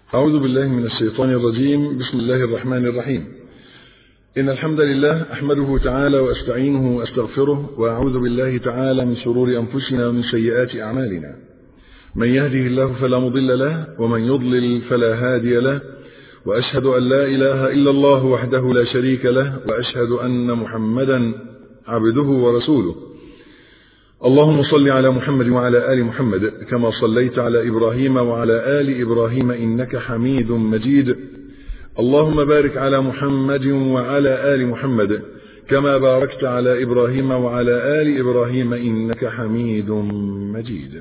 أعوذ بالله من الشيطان الرجيم. بسم الله الرحمن الرحيم. إن الحمد لله أحمده تعالى وأستعينه وأستغفره، وأعوذ بالله تعالى من شرور أنفسنا ومن سيئات أعمالنا. من يهده الله فلا مضل له، ومن يضلل فلا هادي له، وأشهد أن لا إله إلا الله وحده لا شريك له، وأشهد أن محمدا عبده ورسوله. اللهم صل على محمد وعلى آل محمد كما صليت على إبراهيم وعلى آل إبراهيم إنك حميد مجيد. اللهم بارك على محمد وعلى آل محمد كما باركت على إبراهيم وعلى آل إبراهيم إنك حميد مجيد.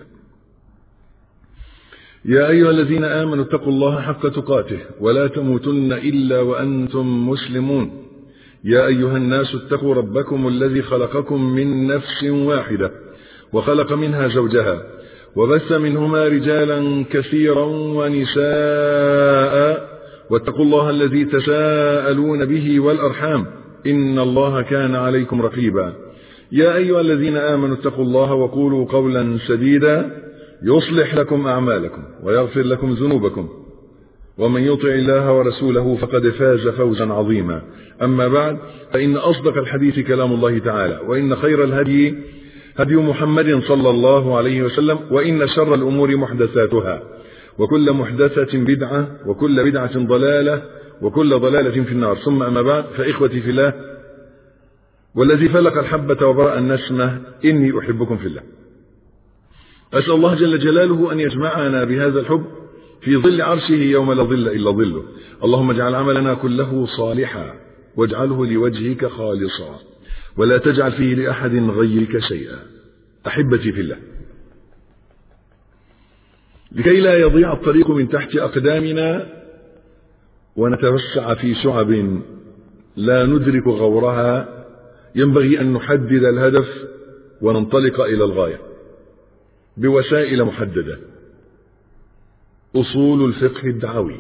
يا أيها الذين آمنوا اتقوا الله حق تقاته ولا تموتن إلا وأنتم مسلمون. يا أيها الناس اتقوا ربكم الذي خلقكم من نفس واحدة وخلق منها زوجها وبث منهما رجالا كثيرا ونساء، واتقوا الله الذي تساءلون به والأرحام إن الله كان عليكم رقيبا. يا أيها الذين آمنوا اتقوا الله وقولوا قولا سديدا يصلح لكم أعمالكم ويغفر لكم ذنوبكم، ومن يطع الله ورسوله فقد فاز فوزا عظيما. أما بعد، فإن أصدق الحديث كلام الله تعالى، وإن خير الهدي هدي محمد صلى الله عليه وسلم، وإن شر الأمور محدثاتها، وكل محدثة بدعة، وكل بدعة ضلالة، وكل ضلالة في النار. ثم أما بعد، فإخوتي في الله والذي فلق الحبة وبرأ النسمة، إني أحبكم في الله. أسأل الله جل جلاله أن يجمعنا بهذا الحب في ظل عرشه يوم لا ظل إلا ظله. اللهم اجعل عملنا كله صالحا واجعله لوجهك خالصا ولا تجعل فيه لأحد غيرك شيئا. أحبتي في الله، لكي لا يضيع الطريق من تحت أقدامنا ونتوسع في شعب لا ندرك غورها، ينبغي أن نحدد الهدف وننطلق إلى الغاية بوسائل محددة. أصول الفقه الدعوي.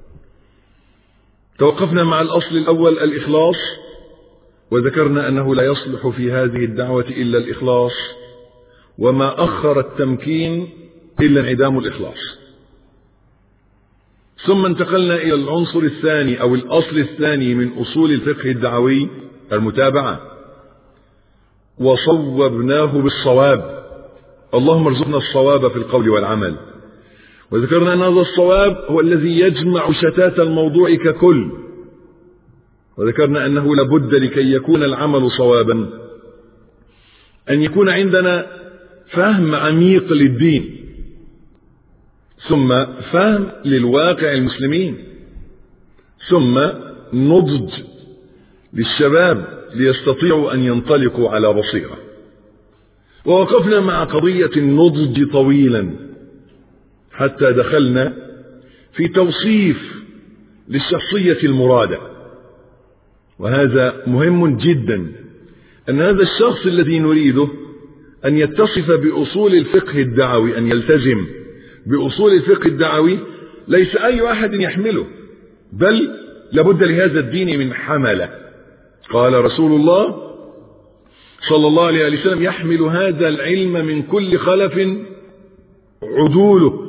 توقفنا مع الأصل الأول الإخلاص، وذكرنا أنه لا يصلح في هذه الدعوة إلا الإخلاص، وما أخر التمكين إلا انعدام الإخلاص. ثم انتقلنا إلى العنصر الثاني أو الأصل الثاني من أصول الفقه الدعوي، المتابعة، وصوبناه بالصواب. اللهم ارزقنا الصواب في القول والعمل. وذكرنا أن هذا الصواب هو الذي يجمع شتات الموضوع ككل، وذكرنا أنه لابد لكي يكون العمل صوابا أن يكون عندنا فهم عميق للدين، ثم فهم للواقع المسلمين، ثم نضج للشباب ليستطيعوا أن ينطلقوا على بصيرة. ووقفنا مع قضية النضج طويلا حتى دخلنا في توصيف للشخصية المرادة. وهذا مهم جدا، أن هذا الشخص الذي نريده أن يتصف بأصول الفقه الدعوي، أن يلتزم بأصول الفقه الدعوي، ليس أي أحد يحمله، بل لابد لهذا الدين من حملة. قال رسول الله صلى الله عليه وسلم: يحمل هذا العلم من كل خلف عدوله.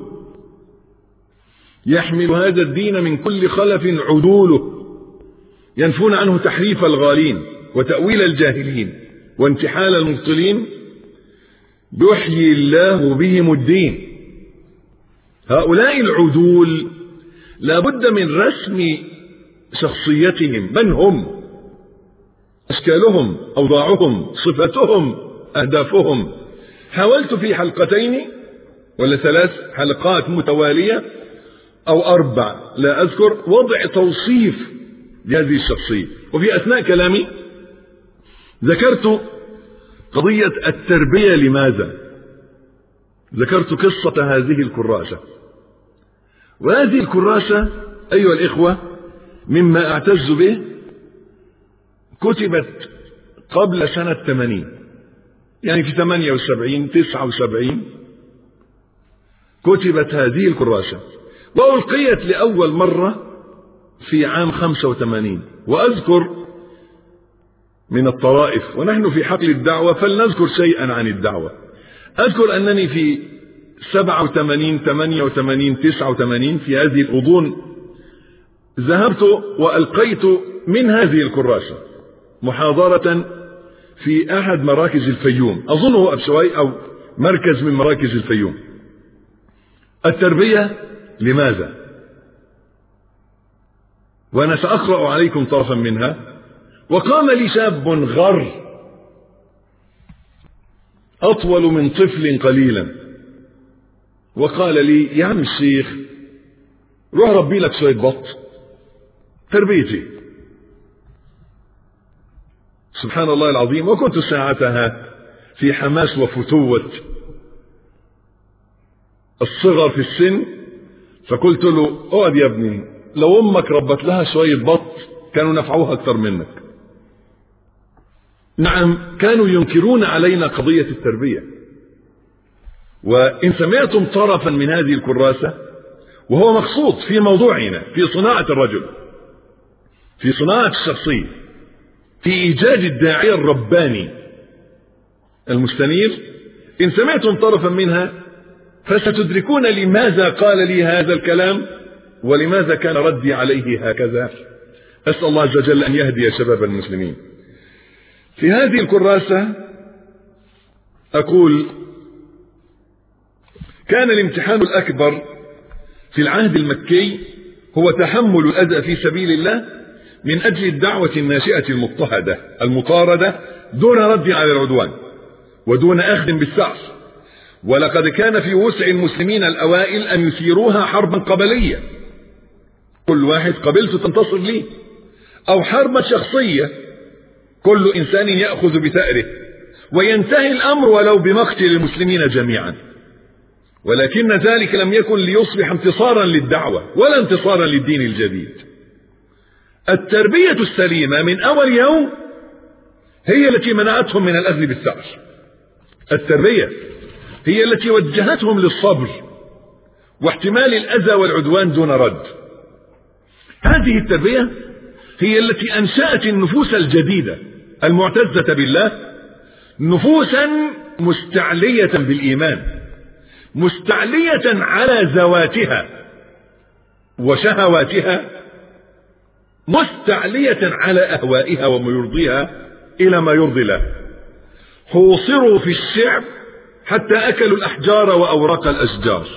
يحمل هذا الدين من كل خلف عدوله، ينفون عنه تحريف الغالين وتأويل الجاهلين وانتحال المبطلين، يحيي الله بهم الدين. هؤلاء العدول لا بد من رسم شخصيتهم، من هم، أشكالهم، أوضاعهم، صفتهم، أهدافهم. حاولت في حلقتين ولا 3 حلقات متوالية أو 4 لا أذكر وضع توصيف لهذه الشخصية. وفي أثناء كلامي ذكرت قضية التربية. لماذا؟ ذكرت قصة هذه الكراسة. وهذه الكراسة أيها الإخوة مما أعتز به، كتبت قبل سنة 80، يعني في 78 79 كتبت هذه الكراسة، وألقيت لأول مرة في عام 85. وأذكر من الطرائف، ونحن في حقل الدعوة فلنذكر شيئا عن الدعوة. أذكر أنني في 87 88 89 في هذه الغضون ذهبت وألقيت من هذه الكراسة محاضرة في أحد مراكز الفيوم، أظنه أبشوي أو مركز من مراكز الفيوم. التربية لماذا؟ وأنا سأقرأ عليكم طرفا منها. وقام لي شاب غر أطول من طفل قليلا وقال لي: يا عم الشيخ، روح ربي لك شوية بط، تربيتي. سبحان الله العظيم. وكنت ساعتها في حماس وفتوة الصغر في السن، فقلت له: اقعد يا ابني، لو امك ربت لها شوية بط كانوا نفعوها اكتر منك. نعم، كانوا ينكرون علينا قضية التربية. وإن سمعتم طرفا من هذه الكراسة وهو مقصود في موضوعنا، في صناعة الرجل، في صناعة الشخصية، في إيجاد الداعية الرباني المستنير، إن سمعتم طرفا منها فستدركون لماذا قال لي هذا الكلام ولماذا كان ردي عليه هكذا. أسأل الله عز وجل أن يهدي شباب المسلمين. في هذه الكراسة أقول: كان الامتحان الأكبر في العهد المكي هو تحمل الأذى في سبيل الله من أجل الدعوة الناشئة المضطهدة المطاردة دون رد على العدوان ودون أخذ بالسعف. ولقد كان في وسع المسلمين الأوائل أن يثيروها حربا قبلية، كل واحد قبلته تنتصر ليه، أو حربا شخصية، كل إنسان يأخذ بثأره، وينتهي الأمر ولو بمقتل المسلمين جميعا. ولكن ذلك لم يكن ليصبح انتصارا للدعوة ولا انتصارا للدين الجديد. التربية السليمة من أول يوم هي التي منعتهم من الأذى بالثأر. التربية هي التي وجهتهم للصبر واحتمال الأذى والعدوان دون رد. هذه التربية هي التي أنشأت النفوس الجديدة المعتزة بالله، نفوسا مستعلية بالإيمان، مستعلية على ذواتها وشهواتها، مستعلية على أهوائها وما يرضيها إلى ما يرضي الله. حوصروا في الشعب حتى أكلوا الأحجار وأوراق الأشجار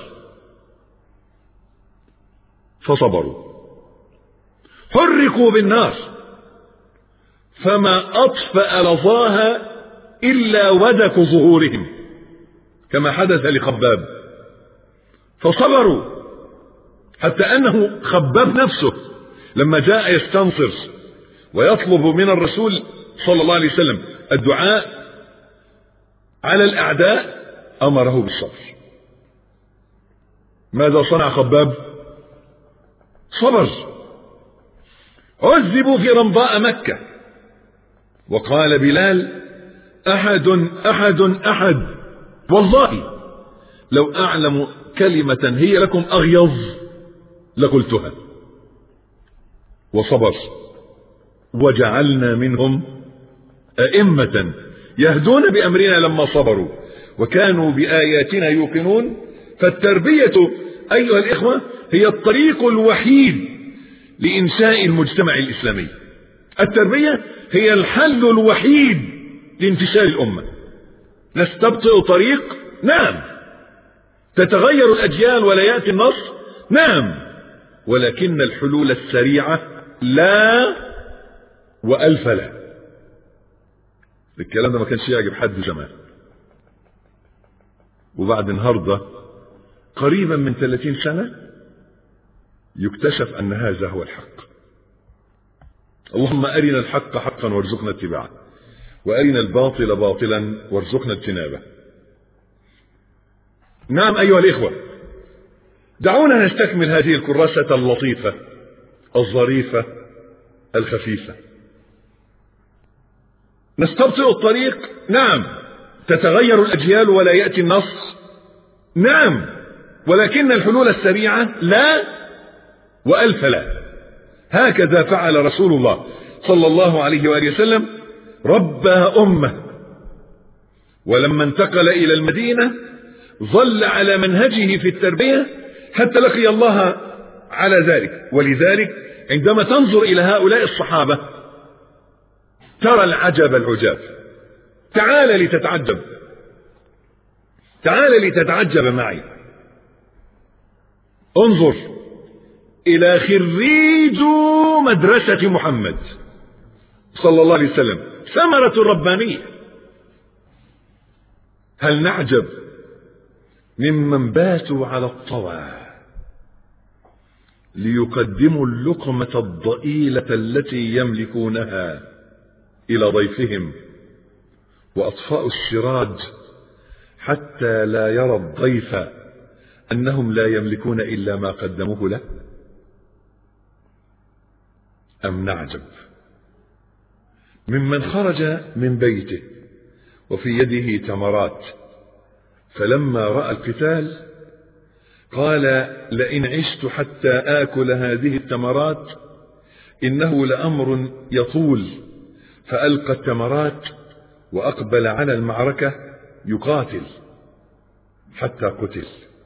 فصبروا. حركوا بالنار فما أطفأ لظاها إلا ودك ظهورهم كما حدث لخباب، فصبروا حتى أنه خباب نفسه لما جاء يستنصر ويطلب من الرسول صلى الله عليه وسلم الدعاء على الأعداء أمره بالصبر. ماذا صنع خباب؟ صبر. عذبوا في رمضاء مكة، وقال بلال: أحد أحد أحد، والله لو أعلم كلمة هي لكم أغيظ لقلتها. وصبر. وجعلنا منهم أئمة يهدون بأمرنا لما صبروا وكانوا بآياتنا يوقنون. فالتربية أيها الإخوة هي الطريق الوحيد لإنشاء المجتمع الإسلامي. التربية هي الحل الوحيد لانتشار الأمة. نستبطئ طريق؟ نعم. تتغير الأجيال ولا يأتي النصر؟ نعم. ولكن الحلول السريعة لا وألف لا. الكلام ده ما كانش يعجب حد زمان، وبعد النهارده قريبا من 30 سنة يكتشف أن هذا هو الحق. اللهم أرنا الحق حقا وارزقنا اتباعه، وأرنا الباطل باطلا وارزقنا اجتنابه. نعم أيها الإخوة، دعونا نستكمل هذه الكراسة اللطيفة الظريفة الخفيفة. نستبطئ الطريق؟ نعم. تتغير الأجيال ولا يأتي النصر؟ نعم. ولكن الحلول السريعة لا وألف لا. هكذا فعل رسول الله صلى الله عليه وآله وسلم، ربى أمة، ولما انتقل إلى المدينة ظل على منهجه في التربية حتى لقي الله على ذلك. ولذلك عندما تنظر إلى هؤلاء الصحابة ترى العجب العجاب. تعال لتتعجب معي. انظر إلى خريج مدرسة محمد صلى الله عليه وسلم، ثمرة ربانية. هل نعجب ممن باتوا على الطوى ليقدموا اللقمة الضئيلة التي يملكونها إلى ضيفهم، وأطفأوا السراج حتى لا يرى الضيف أنهم لا يملكون إلا ما قدموه له؟ أم نعجب ممن خرج من بيته وفي يده تمرات، فلما رأى القتال قال لئن عشت حتى آكل هذه التمرات إنه لأمر يطول، فألقى التمرات وأقبل على المعركة يقاتل حتى قتل.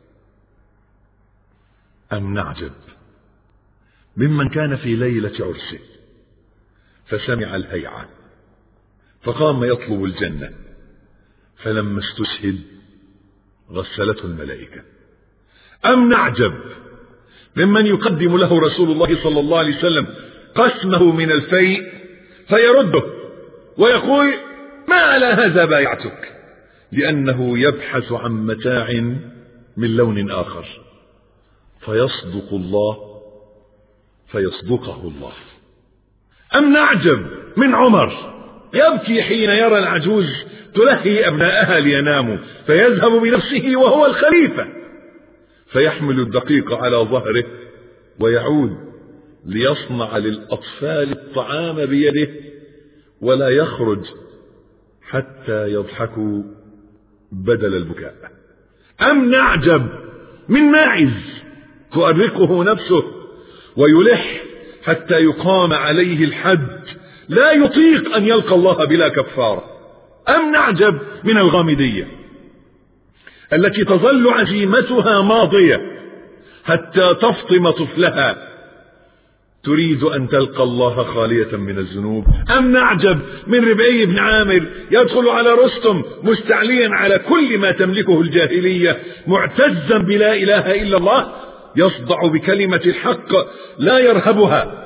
أم نعجب ممن كان في ليلة عرسه فسمع الهيعة فقام يطلب الجنة، فلما استشهد غسلته الملائكة. أم نعجب ممن يقدم له رسول الله صلى الله عليه وسلم قسمه من الفيء فيرده ويقول ما على هذا بايعتك، لأنه يبحث عن متاع من لون آخر، فيصدق الله فيصدقه الله. أم نعجب من عمر يبكي حين يرى العجوز تلهي أبناءها ليناموا، فيذهب بنفسه وهو الخليفة فيحمل الدقيق على ظهره ويعود ليصنع للأطفال الطعام بيده، ولا يخرج حتى يضحكوا بدل البكاء. أم نعجب من ماعز تؤرقه نفسه ويلح حتى يقام عليه الحد، لا يطيق أن يلقى الله بلا كفارة. أم نعجب من الغامدية التي تظل عزيمتها ماضية حتى تفطم طفلها تريد أن تلقى الله خالية من الذنوب. أم نعجب من ربعي بن عامر يدخل على رستم مستعليا على كل ما تملكه الجاهلية، معتزا بلا إله إلا الله، يصدع بكلمة الحق لا يرهبها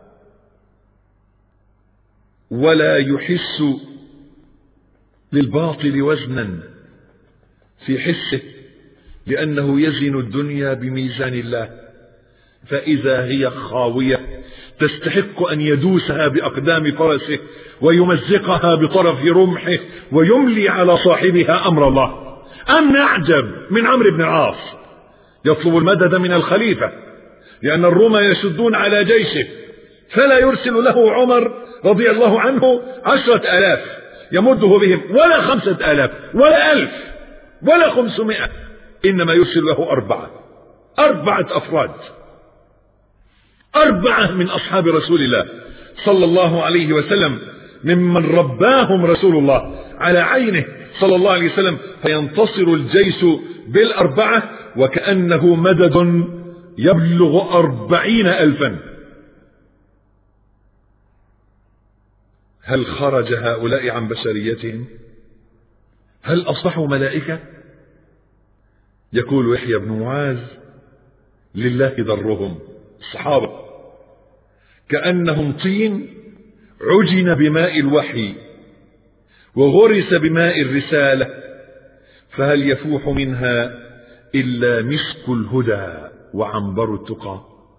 ولا يحس للباطل وزنا في حسه، لأنه يزن الدنيا بميزان الله، فإذا هي خاوية تستحق أن يدوسها بأقدام فرسه ويمزقها بطرف رمحه ويملي على صاحبها أمر الله. أم نعجب من عمرو بن العاص يطلب المدد من الخليفة لأن الروم يشدون على جيشه، فلا يرسل له عمر رضي الله عنه 10,000 يمده بهم، ولا 5,000 ولا 1,000 ولا 500، إنما يرسل له 4 أفراد، 4 من أصحاب رسول الله صلى الله عليه وسلم ممن رباهم رسول الله على عينه صلى الله عليه وسلم، فينتصر الجيش بال4 وكأنه مدد يبلغ 40,000. هل خرج هؤلاء عن بشريتهم؟ هل أصبحوا ملائكة؟ يقول يحيى بن معاذ لله ضرهم، الصحابة كأنهم طين عجن بماء الوحي وغرس بماء الرسالة، فهل يفوح منها إلا مسك الهدى وعنبر التقى؟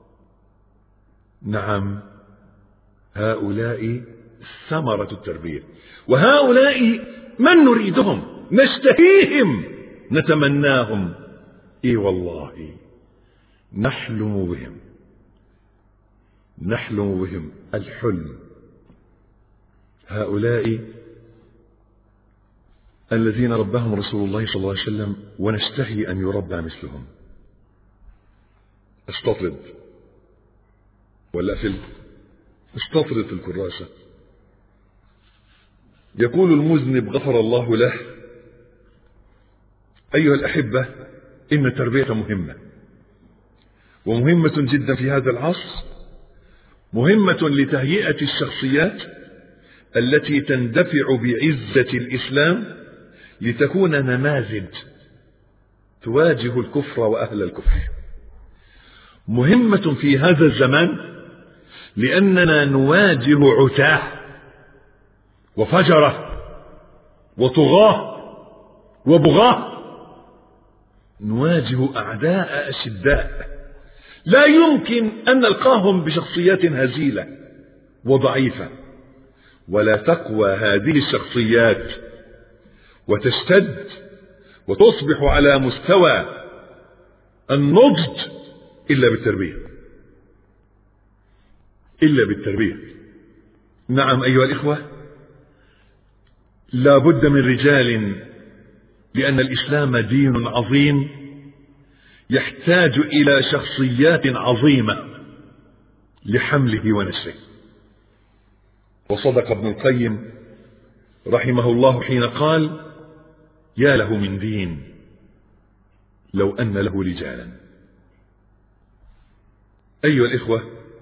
نعم، هؤلاء ثمرة التربية، وهؤلاء من نريدهم، نشتهيهم، نتمناهم، إي والله نحلم بهم الحلم. هؤلاء الذين رباهم رسول الله صلى الله عليه وسلم ونشتهي أن يربى مثلهم. استطرد ولا استطرد في الكراسة. يقول المذنب غفر الله له: أيها الأحبة، إن التربية مهمة، ومهمة جدا في هذا العصر، مهمة لتهيئة الشخصيات التي تندفع بعزة الإسلام لتكون نماذج تواجه الكفر وأهل الكفر. مهمة في هذا الزمان لأننا نواجه عتاه وفجرة وطغاة وبغاة، نواجه أعداء أشداء لا يمكن أن نلقاهم بشخصيات هزيلة وضعيفة، ولا تقوى هذه الشخصيات وتشتد وتصبح على مستوى النضج إلا بالتربية، إلا بالتربية. نعم أيها الإخوة، لا بد من رجال، لأن الإسلام دين عظيم يحتاج إلى شخصيات عظيمة لحمله ونشره. وصدق ابن القيم رحمه الله حين قال: يا له من دين لو أن له رجالا. أيها الإخوة،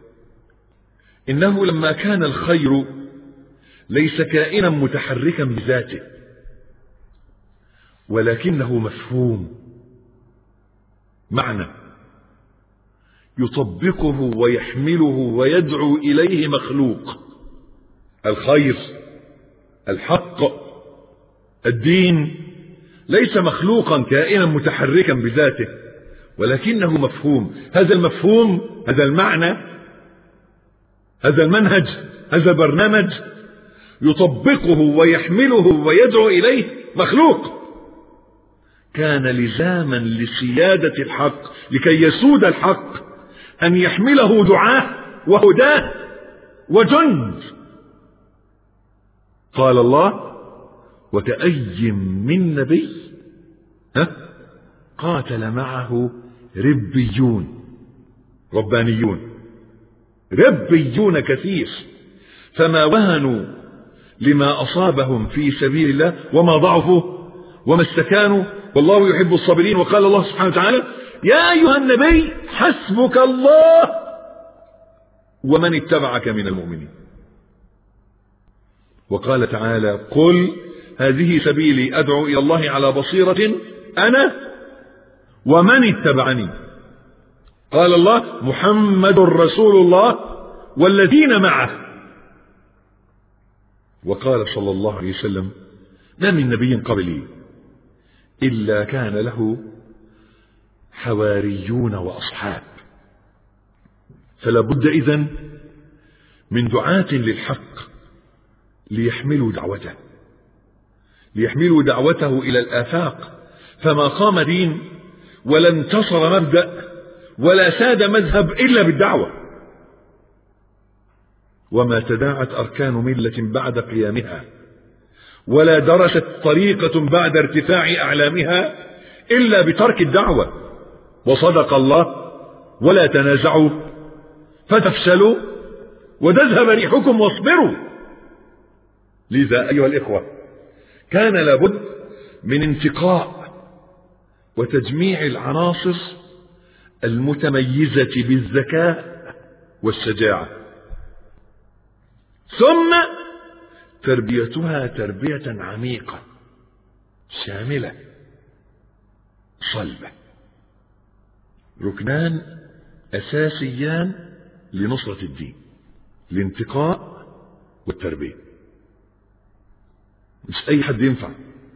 إنه لما كان الخير ليس كائنا متحركا بذاته، ولكنه مفهوم، معنى يطبقه ويحمله ويدعو إليه مخلوق. الخير، الحق، الدين ليس مخلوقا كائنا متحركا بذاته، ولكنه مفهوم. هذا المفهوم، هذا المعنى، هذا المنهج، هذا البرنامج يطبقه ويحمله ويدعو إليه مخلوق. كان لزاما لسيادة الحق لكي يسود الحق أن يحمله دعاه وهداه وجند. قال الله: وكأي من نبي قاتل معه ربيون، ربانيون، ربيون كثير، فما وهنوا لما أصابهم في سبيل الله وما ضعفوا وما استكانوا، والله يحب الصابرين. وقال الله سبحانه وتعالى: يا أيها النبي حسبك الله ومن اتبعك من المؤمنين. وقال تعالى: قل هذه سبيلي أدعو إلى الله على بصيرة أنا ومن اتبعني. قال الله: محمد رسول الله والذين معه. وقال صلى الله عليه وسلم: ما من نبي قبلي إلا كان له حواريون وأصحاب. فلا بد إذن من دعاة للحق ليحملوا دعوته، ليحملوا دعوته إلى الآفاق. فما قام دين ولا انتصر مبدأ ولا ساد مذهب إلا بالدعوة، وما تداعت أركان ملة بعد قيامها، ولا درست طريقة بعد ارتفاع أعلامها إلا بترك الدعوة. وصدق الله: ولا تنازعوا فتفشلوا وتذهب ريحكم واصبروا. لذا أيها الإخوة، كان لابد من انتقاء وتجميع العناصر المتميزة بالذكاء والشجاعة، ثم تربيتها تربية عميقة شاملة صلبة. ركنان أساسيان لنصرة الدين: الانتقاء والتربية. مش أي حد ينفع.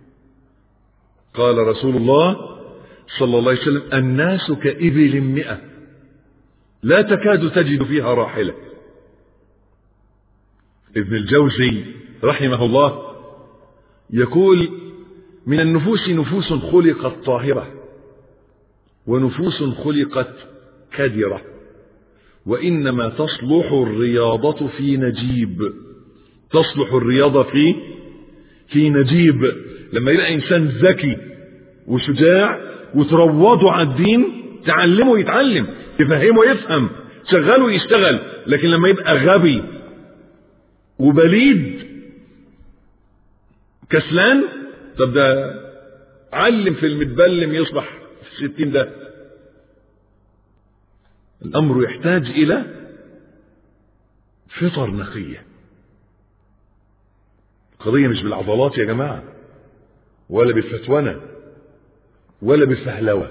قال رسول الله صلى الله عليه وسلم: الناس كإبل 100 لا تكاد تجد فيها راحلة. ابن الجوزي رحمه الله يقول: من النفوس نفوس خلقت طاهرة، ونفوس خلقت كدرة، وإنما تصلح الرياضة في نجيب. تصلح الرياضة في نجيب. لما يلاقي إنسان ذكي وشجاع وتروضه على الدين، تعلمه يتعلم، تفهمه يفهم، شغله يشتغل. لكن لما يبقى غبي وبليد كسلان، طب ده علم في المتبلم يصبح في 60 ده. الأمر يحتاج إلى فطر نقية. القضية مش بالعضلات يا جماعة، ولا بالفتونة، ولا بالفهلوة.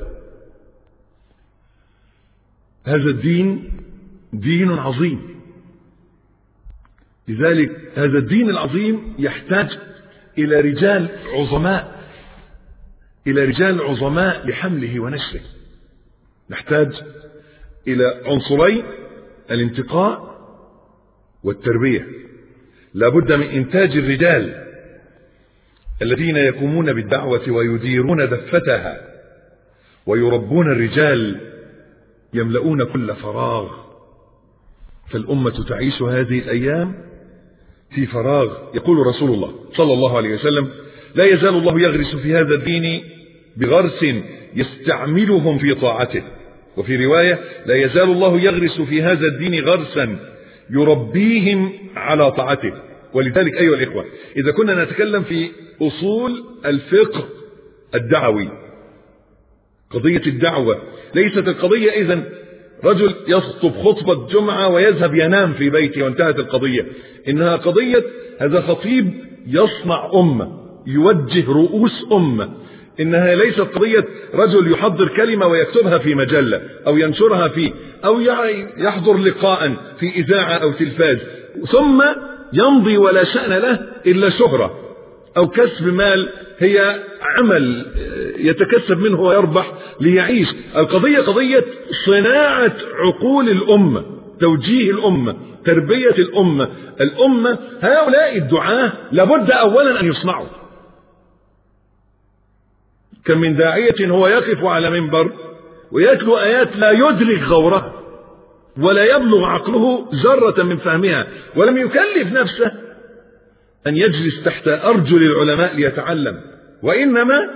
هذا الدين دين عظيم، لذلك هذا الدين العظيم يحتاج إلى رجال عظماء، إلى رجال عظماء لحمله ونشره. نحتاج إلى عنصرين: الانتقاء والتربية. لابد من إنتاج الرجال الذين يقومون بالدعوة ويديرون دفتها، ويربون الرجال يملؤون كل فراغ. فالأمة تعيش هذه الأيام في فراغ. يقول رسول الله صلى الله عليه وسلم: لا يزال الله يغرس في هذا الدين بغرس يستعملهم في طاعته. وفي رواية: لا يزال الله يغرس في هذا الدين غرسا يربيهم على طاعته. ولذلك أيها الإخوة، إذا كنا نتكلم في أصول الفقه الدعوي، قضية الدعوة ليست القضية إذن رجل يخطب خطبة جمعة ويذهب ينام في بيته وانتهت القضية. إنها قضية هذا خطيب يصنع أمة، يوجه رؤوس أمة. إنها ليست قضية رجل يحضر كلمة ويكتبها في مجلة أو ينشرها فيه، أو يحضر لقاء في إذاعة أو تلفاز ثم يمضي ولا شأن له إلا شهرة أو كسب مال، هي عمل يتكسب منه ويربح ليعيش. القضية قضية صناعة عقول الأمة، توجيه الأمة، تربية الأمة. الأمة هؤلاء الدعاة لابد أولا أن يصنعوا. كم من داعية هو يقف على منبر ويتلو آيات لا يدرك غورها ولا يبلغ عقله ذرة من فهمها، ولم يكلف نفسه أن يجلس تحت أرجل العلماء ليتعلم، وإنما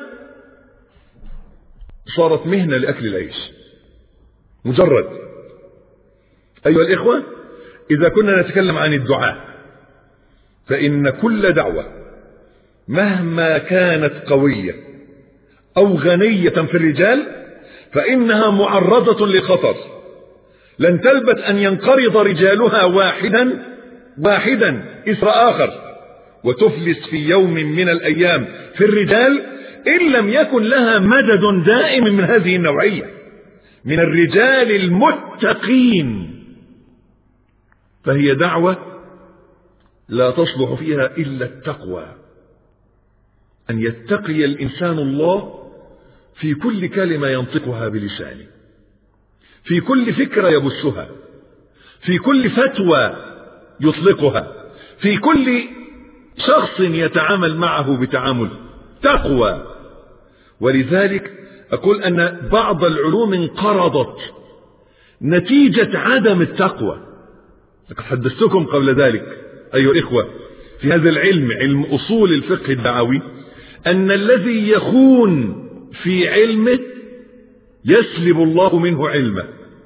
صارت مهنة لأكل العيش مجرد. أيها الإخوة، إذا كنا نتكلم عن الدعاء فإن كل دعوة مهما كانت قوية أو غنية في الرجال فإنها معرضة لخطر. لن تلبث أن ينقرض رجالها واحدا إثر آخر، وتفلس في يوم من الأيام في الرجال إن لم يكن لها مدد دائم من هذه النوعية من الرجال المتقين. فهي دعوة لا تصلح فيها إلا التقوى، أن يتقي الإنسان الله في كل كلمة ينطقها بلسانه، في كل فكرة يبثها، في كل فتوى يطلقها، في كل شخص يتعامل معه بتعامل تقوى. ولذلك أقول أن بعض العلوم انقرضت نتيجة عدم التقوى. لقد حدثتكم قبل ذلك أيها الإخوة في هذا العلم، علم أصول الفقه الدعوي، أن الذي يخون في علمه يسلب الله منه علمه.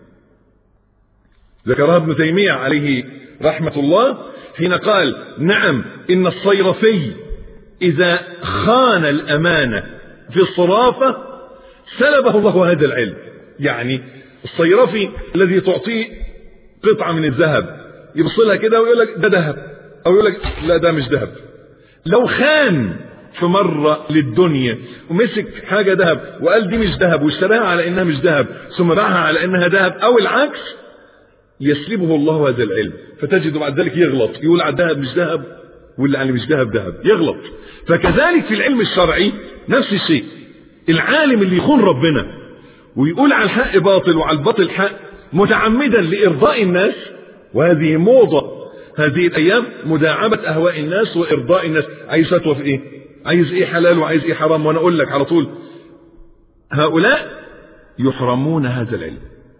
ذكرها ابن تيمية عليه رحمة الله حين قال: نعم، إن الصيرفي إذا خان الأمانة في الصرافة سلبه الله هذا العلم. يعني الصيرفي الذي تعطيه قطعة من الذهب يبصلها كده ويقول لك ده ذهب، أو يقول لك لا ده مش ذهب. لو خان في مرة للدنيا ومسك حاجة ذهب وقال دي مش ذهب واشتراها على إنها مش ذهب ثم باعها على إنها ذهب أو العكس، يسلبه الله هذا العلم. فتجد بعد ذلك يغلط، يقول على الذهب مش ذهب واللي على مش ذهب ذهب، يغلط. فكذلك في العلم الشرعي نفس الشيء. العالم اللي يخون ربنا ويقول على الحق باطل وعلى الباطل حق متعمدا لإرضاء الناس، وهذه موضة هذه الأيام، مداعبة أهواء الناس وإرضاء الناس. عايز فتوى في إيه؟ عايز إيه حلال وعايز إيه حرام؟ وأنا أقول لك على طول هؤلاء يحرمون هذا العلم.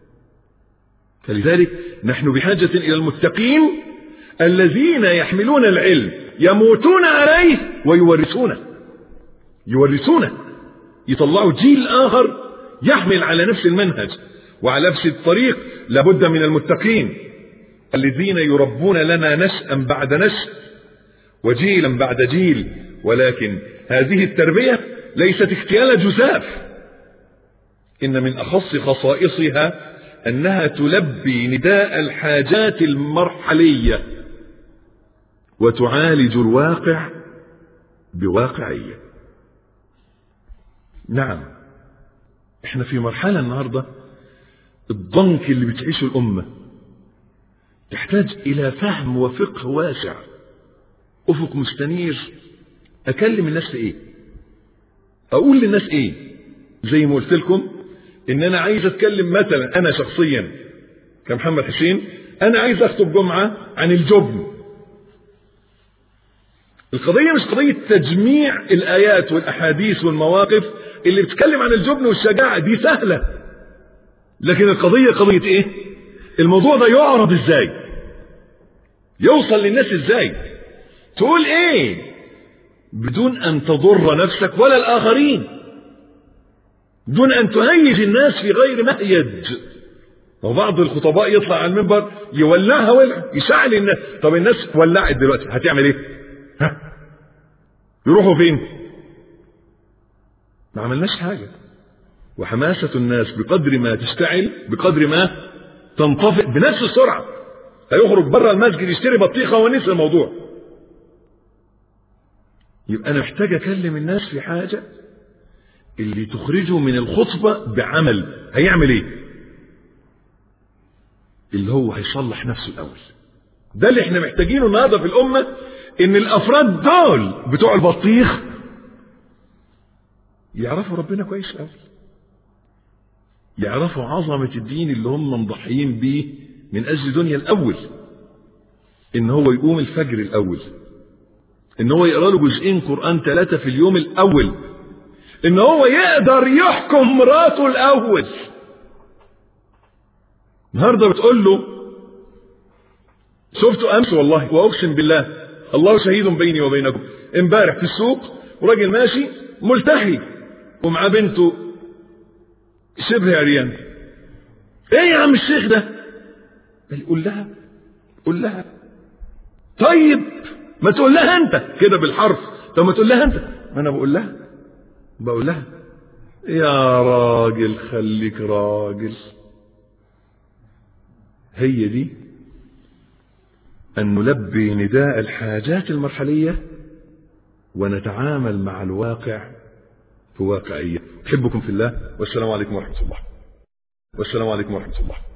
فلذلك نحن بحاجة إلى المتقين الذين يحملون العلم يموتون عليه ويورثونه، يطلعوا جيل آخر يحمل على نفس المنهج وعلى نفس الطريق. لابد من المتقين الذين يربون لنا نشأ بعد نشأ وجيلا بعد جيل. ولكن هذه التربية ليست اغتيال جزاف، إن من أخص خصائصها أنها تلبي نداء الحاجات المرحلية وتعالج الواقع بواقعية. نعم، احنا في مرحلة النهاردة الضنك اللي بتعيشه الأمة تحتاج إلى فهم وفقه واسع، أفق مستنير. أكلم الناس في إيه؟ أقول للناس إيه؟ زي ما قلت لكم إن أنا عايز أتكلم مثلا أنا شخصيا كمحمد حسين، أنا عايز أخطب جمعة عن الجبن. القضية مش قضية تجميع الآيات والأحاديث والمواقف اللي بتتكلم عن الجبن والشجاعة، دي سهلة، لكن القضية قضية إيه؟ الموضوع ده يعرض إزاي؟ يوصل للناس إزاي؟ تقول إيه بدون أن تضر نفسك ولا الآخرين، دون أن تهيج الناس في غير مهيج. وبعض الخطباء يطلع على المنبر يولعها ولع، يشعل الناس. طب الناس ولعت دلوقتي، هتعمل إيه؟ يروحوا فين؟ ما عملناش حاجة. وحماسة الناس بقدر ما تشتعل بقدر ما تنطفئ بنفس السرعة. هيخرج بره المسجد يشتري بطيخة ونسى الموضوع. يبقى أنا محتاج أكلم الناس في حاجة اللي تخرجه من الخطبة بعمل. هيعمل إيه؟ اللي هو هيصلح نفسه الأول. ده اللي احنا محتاجينه النهارده في الأمة، إن الأفراد دول بتوع البطيخ يعرفوا ربنا كويس قوي، يعرفوا عظمة الدين اللي هم مضحيين بيه من أجل دنيا الأول. إن هو يقوم الفجر الأول، إن هو يقرأ له جزئين قرآن 3 في اليوم الأول، إن هو يقدر يحكم مراته الأول. النهارده بتقول له شفته أمس والله وأقسم بالله الله شهيد بيني وبينكم، امبارح في السوق وراجل ماشي ملتحي ومع بنته شبه عريان. ايه يا عم الشيخ ده؟ قول لها طيب ما تقول لها انت كده بالحرف. طب ما تقول لها انت. ما انا بقول لها يا راجل خليك راجل. هي دي أن نلبي نداء الحاجات المرحلية ونتعامل مع الواقع بواقعية. أحبكم في الله، والسلام عليكم ورحمة الله.